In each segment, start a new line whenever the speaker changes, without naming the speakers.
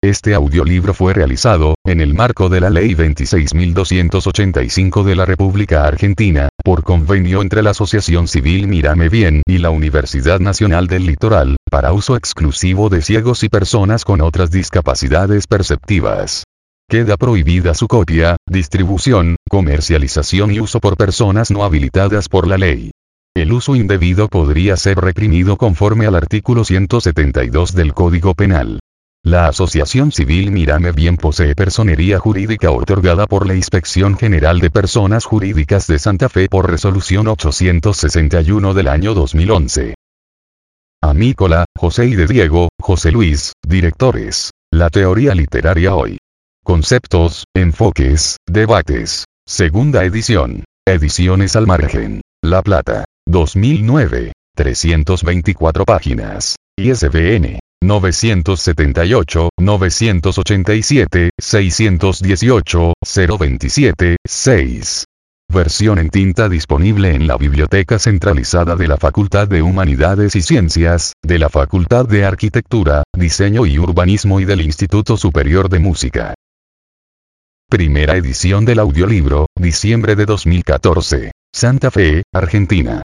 Este audiolibro fue realizado, en el marco de la Ley 26.285 de la República Argentina, por convenio entre la Asociación Civil Mírame Bien y la Universidad Nacional del Litoral, para uso exclusivo de ciegos y personas con otras discapacidades perceptivas. Queda prohibida su copia, distribución, comercialización y uso por personas no habilitadas por la ley. El uso indebido podría ser reprimido conforme al artículo 172 del Código Penal. La Asociación Civil Mírame Bien posee personería jurídica otorgada por la Inspección General de Personas Jurídicas de Santa Fe por resolución 861 del año 2011. Amícola, José y de Diego, José Luis, directores. La teoría literaria hoy. Conceptos, enfoques, debates. Segunda edición. Ediciones al margen. La Plata. 2009. 324 páginas. ISBN. 978, 987, 618, 027, 6. Versión en tinta disponible en la Biblioteca Centralizada de la Facultad de Humanidades y Ciencias, de la Facultad de Arquitectura, Diseño y Urbanismo y del Instituto Superior de Música. Primera edición del audiolibro, diciembre de 2014. Santa Fe, Argentina.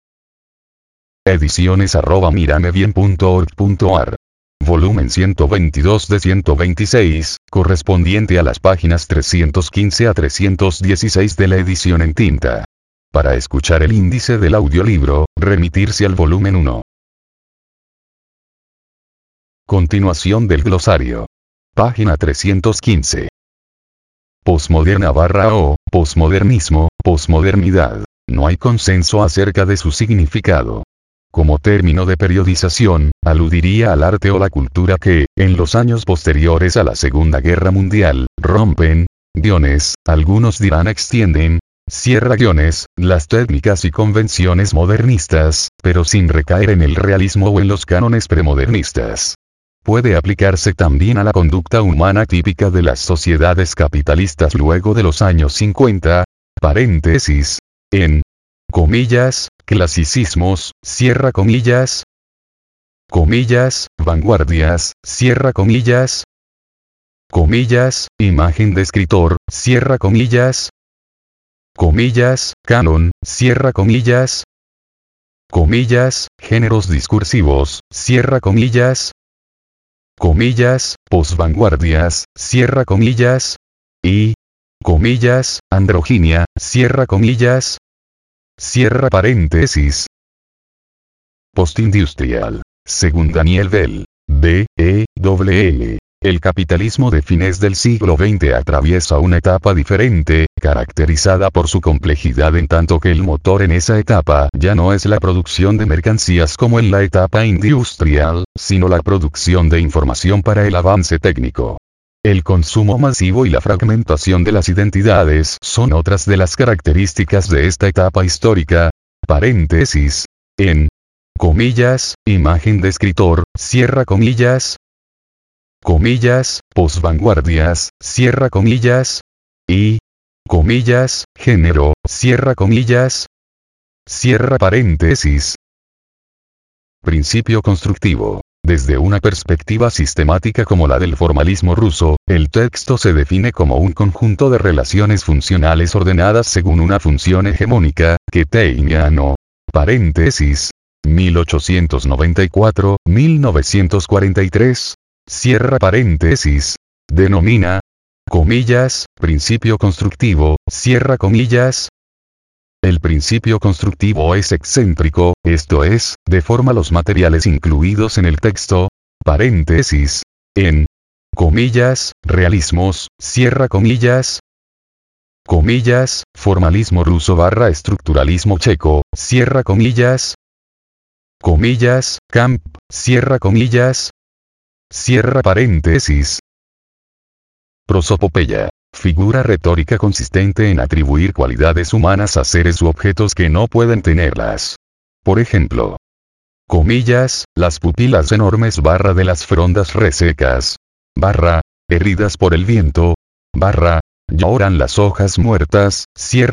Ediciones@miramebien.org.ar. Volumen 122 de 126, correspondiente a las páginas 315 a 316 de la edición en tinta. Para escuchar el índice del audiolibro, remitirse al volumen 1. Continuación del glosario. Página 315. Posmoderna / posmodernismo, posmodernidad. No hay consenso acerca de su significado. Como término de periodización, aludiría al arte o la cultura que, en los años posteriores a la Segunda Guerra Mundial, rompen, algunos dirán extienden, cierra las técnicas y convenciones modernistas, pero sin recaer en el realismo o en los cánones premodernistas. Puede aplicarse también a la conducta humana típica de las sociedades capitalistas luego de los años 50, en clasicismos, vanguardias, imagen de escritor, canon, géneros discursivos, posvanguardias, y, androginia, postindustrial. Según Daniel Bell, B.E.W.L., el capitalismo de fines del siglo XX atraviesa una etapa diferente, caracterizada por su complejidad en tanto que el motor en esa etapa ya no es la producción de mercancías como en la etapa industrial, sino la producción de información para el avance técnico. El consumo masivo y la fragmentación de las identidades son otras de las características de esta etapa histórica. En imagen de escritor, posvanguardias, y, género, principio constructivo. Desde una perspectiva sistemática como la del formalismo ruso, el texto se define como un conjunto de relaciones funcionales ordenadas según una función hegemónica, que Teiniano, 1894-1943, denomina, principio constructivo, El principio constructivo es excéntrico, esto es, deforma los materiales incluidos en el texto, en, realismos, formalismo ruso / estructuralismo checo, camp, prosopopeya. Figura retórica consistente en atribuir cualidades humanas a seres u objetos que no pueden tenerlas. Por ejemplo, las pupilas enormes / de las frondas resecas, heridas por el viento, lloran las hojas muertas,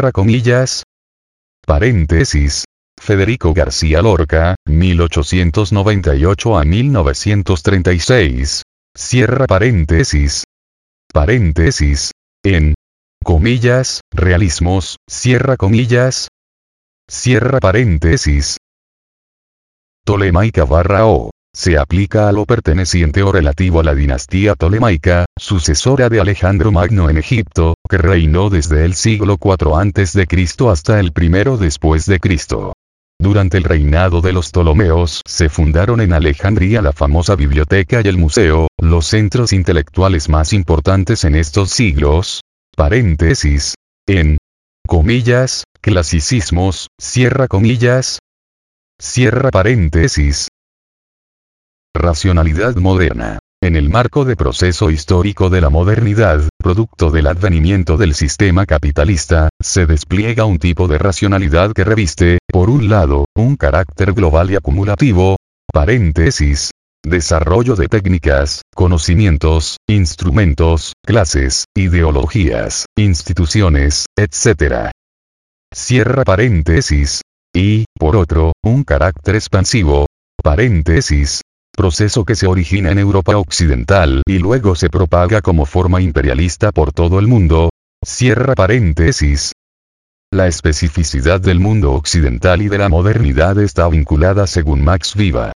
Federico García Lorca, 1898 a 1936, cierra paréntesis, paréntesis, en comillas, realismos, cierra comillas, cierra paréntesis. Tolemaica /O. Se aplica a lo perteneciente o relativo a la dinastía tolemaica, sucesora de Alejandro Magno en Egipto, que reinó desde el siglo IV a.C. hasta el I después de Cristo. Durante el reinado de los Ptolomeos se fundaron en Alejandría la famosa biblioteca y el museo, los centros intelectuales más importantes en estos siglos. Paréntesis. En comillas, clasicismos, cierra comillas, cierra paréntesis. Racionalidad moderna. En el marco de proceso histórico de la modernidad, producto del advenimiento del sistema capitalista, se despliega un tipo de racionalidad que reviste, por un lado, un carácter global y acumulativo, paréntesis, desarrollo de técnicas, conocimientos, instrumentos, clases, ideologías, instituciones, etc. Cierra paréntesis. Y, por otro, un carácter expansivo, paréntesis, proceso que se origina en Europa occidental y luego se propaga como forma imperialista por todo el mundo. Cierra paréntesis. La especificidad del mundo occidental y de la modernidad está vinculada según Max Weber,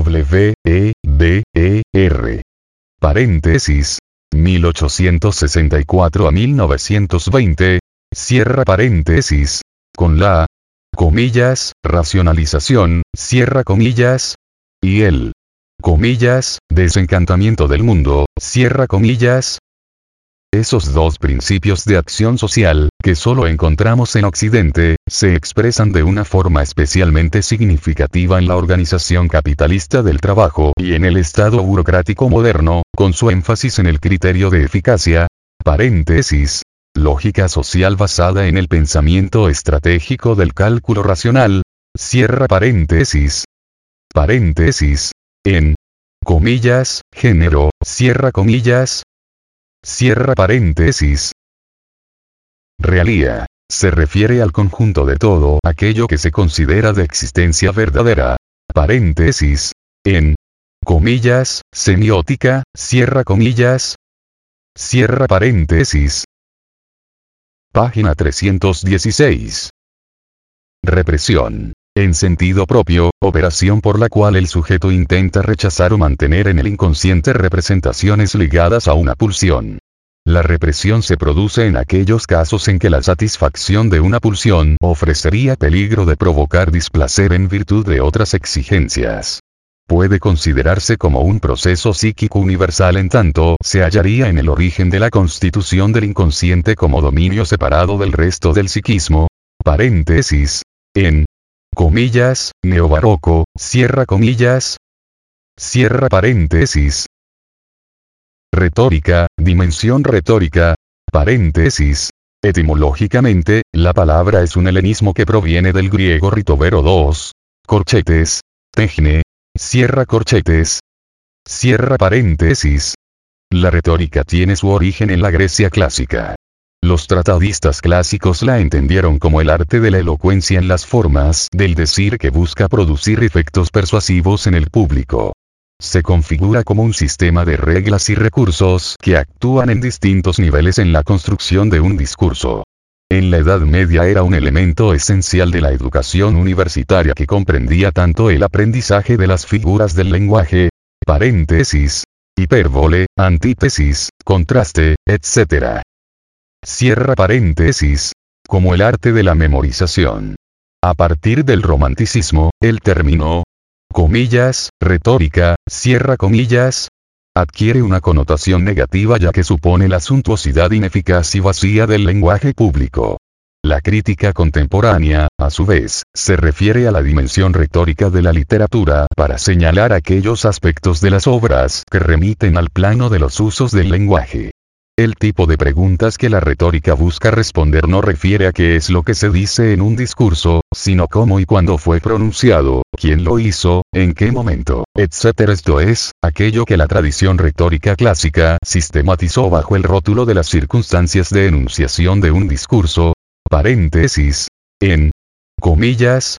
W.E.B.E.R. Paréntesis. 1864 a 1920. Cierra paréntesis. Con la, comillas, racionalización, cierra comillas, y el, comillas, desencantamiento del mundo, cierra comillas. Esos dos principios de acción social, que solo encontramos en Occidente, se expresan de una forma especialmente significativa en la organización capitalista del trabajo y en el Estado burocrático moderno, con su énfasis en el criterio de eficacia, paréntesis, lógica social basada en el pensamiento estratégico del cálculo racional, cierra paréntesis, paréntesis, en comillas, género, cierra comillas, cierra paréntesis. Realía. Se refiere al conjunto de todo aquello que se considera de existencia verdadera. Paréntesis. En comillas, semiótica, cierra comillas, cierra paréntesis. Página 316. Represión. En sentido propio, operación por la cual el sujeto intenta rechazar o mantener en el inconsciente representaciones ligadas a una pulsión. La represión se produce en aquellos casos en que la satisfacción de una pulsión ofrecería peligro de provocar displacer en virtud de otras exigencias. Puede considerarse como un proceso psíquico universal en tanto se hallaría en el origen de la constitución del inconsciente como dominio separado del resto del psiquismo. Paréntesis. En comillas, neobarroco, cierra comillas, cierra paréntesis. Retórica, dimensión retórica, paréntesis. Etimológicamente, la palabra es un helenismo que proviene del griego ritovero 2, corchetes, tecne, cierra corchetes, cierra paréntesis. La retórica tiene su origen en la Grecia clásica. Los tratadistas clásicos la entendieron como el arte de la elocuencia en las formas del decir que busca producir efectos persuasivos en el público. Se configura como un sistema de reglas y recursos que actúan en distintos niveles en la construcción de un discurso. En la Edad Media era un elemento esencial de la educación universitaria que comprendía tanto el aprendizaje de las figuras del lenguaje, paréntesis, hipérbole, antítesis, contraste, etc. Cierra paréntesis, como el arte de la memorización. A partir del romanticismo, el término, comillas, retórica, cierra comillas, adquiere una connotación negativa ya que supone la suntuosidad ineficaz y vacía del lenguaje público. La crítica contemporánea, a su vez, se refiere a la dimensión retórica de la literatura para señalar aquellos aspectos de las obras que remiten al plano de los usos del lenguaje. El tipo de preguntas que la retórica busca responder no refiere a qué es lo que se dice en un discurso, sino cómo y cuándo fue pronunciado, quién lo hizo, en qué momento, etc. Esto es, aquello que la tradición retórica clásica sistematizó bajo el rótulo de las circunstancias de enunciación de un discurso, paréntesis, en comillas,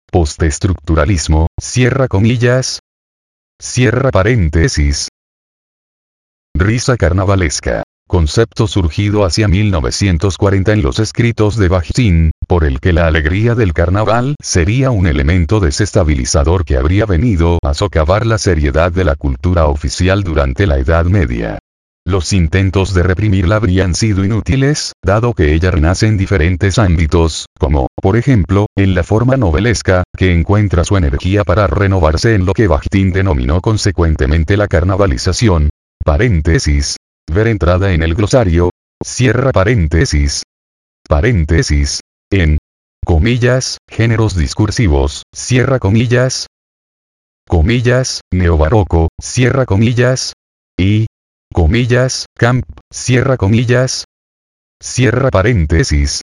postestructuralismo, cierra comillas, cierra paréntesis. Risa carnavalesca. Concepto surgido hacia 1940 en los escritos de Bakhtin, por el que la alegría del carnaval sería un elemento desestabilizador que habría venido a socavar la seriedad de la cultura oficial durante la Edad Media. Los intentos de reprimirla habrían sido inútiles, dado que ella renace en diferentes ámbitos, como, por ejemplo, en la forma novelesca, que encuentra su energía para renovarse en lo que Bakhtin denominó consecuentemente la carnavalización. Paréntesis. Ver entrada en el glosario. Cierra paréntesis. Paréntesis. En comillas, géneros discursivos, cierra comillas. Comillas, neobarroco, cierra comillas. Y comillas, camp, cierra comillas. Cierra paréntesis.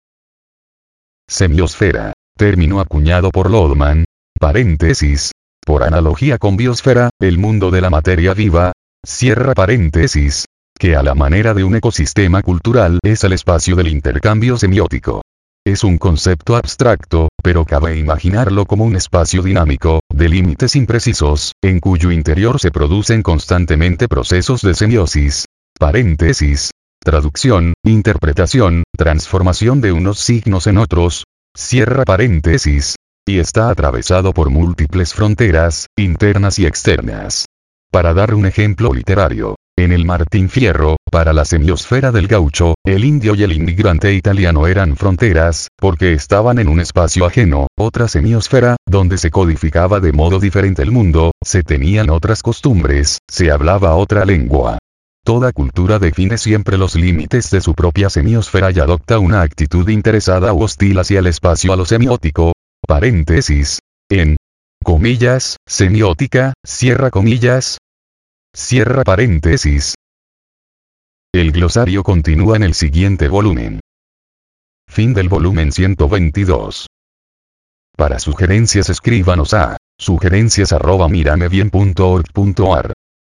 Semiosfera. Término acuñado por Lodman. Paréntesis. Por analogía con biosfera, el mundo de la materia viva. Cierra paréntesis. Que a la manera de un ecosistema cultural es el espacio del intercambio semiótico. Es un concepto abstracto, pero cabe imaginarlo como un espacio dinámico, de límites imprecisos, en cuyo interior se producen constantemente procesos de semiosis. Paréntesis. Traducción, interpretación, transformación de unos signos en otros. Cierra paréntesis. Y está atravesado por múltiples fronteras, internas y externas. Para dar un ejemplo literario. En el Martín Fierro, para la semiosfera del gaucho, el indio y el inmigrante italiano eran fronteras, porque estaban en un espacio ajeno, otra semiosfera, donde se codificaba de modo diferente el mundo, se tenían otras costumbres, se hablaba otra lengua. Toda cultura define siempre los límites de su propia semiosfera y adopta una actitud interesada u hostil hacia el espacio a lo semiótico. Paréntesis. En comillas, semiótica, cierra comillas. Cierra paréntesis. El glosario continúa en el siguiente volumen. Fin del volumen 122. Para sugerencias escríbanos a sugerencias@miramebien.org.ar